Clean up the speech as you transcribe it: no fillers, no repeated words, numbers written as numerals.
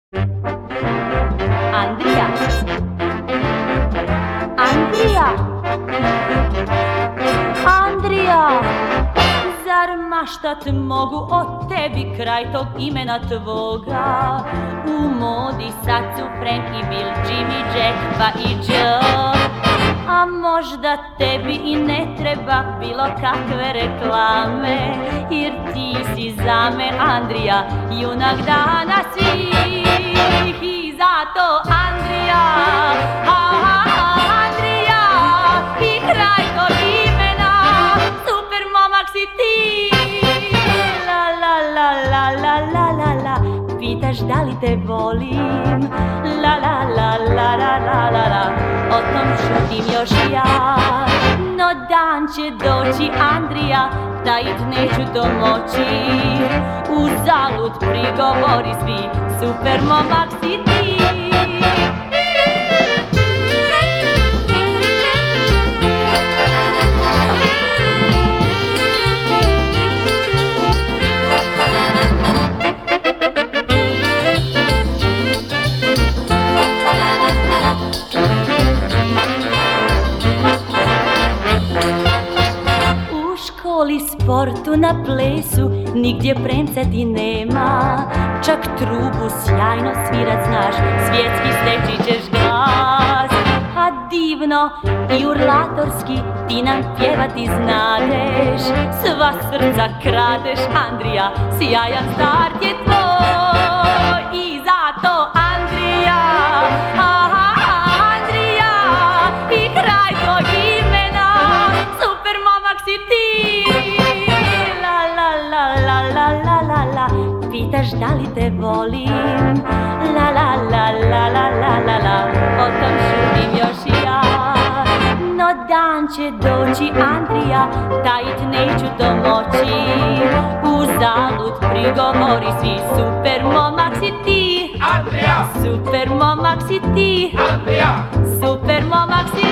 Andrija! Andrija! Andrija! Zar maštat mogu o tebi kraj tog imena tvoga? U modi sad su Frank i Bill, Jimmy, Jack pa i Joe. A možda tebi i ne treba bilo kakve reklame, jer ti si za me, Andrija, junak dana svih. I zato Andrija, Andrija, i kraj tog imena, super momak si ti. La la la la la la la la, pitaš da li te volim. La la la la la la la la, o tom šutim još ja. No dan će doći, Andrija, tajit neću to moći. Uzalud prigovori svi, super momak si ti. U sportu, na plesu, nigdje premca ti nema. Čak trubu sjajno svirat znaš, svjetski steći ćeš glas. A divno i urlatorski ti nam pjevati znadeš. Sva srca kradeš, Andrija, sjajan start je tvoj. I zato Andrija, Andrija, i kraj tvoj imena, super momak si ti. Pitaš da li te volim. La la la la la la la la, o tom šutim još i ja. No dan će doći, Andrija, tajit neću to moći. Uzalud prigovori svi, super momak si ti. Andrija! Super momak si ti. Andrija! Super momak si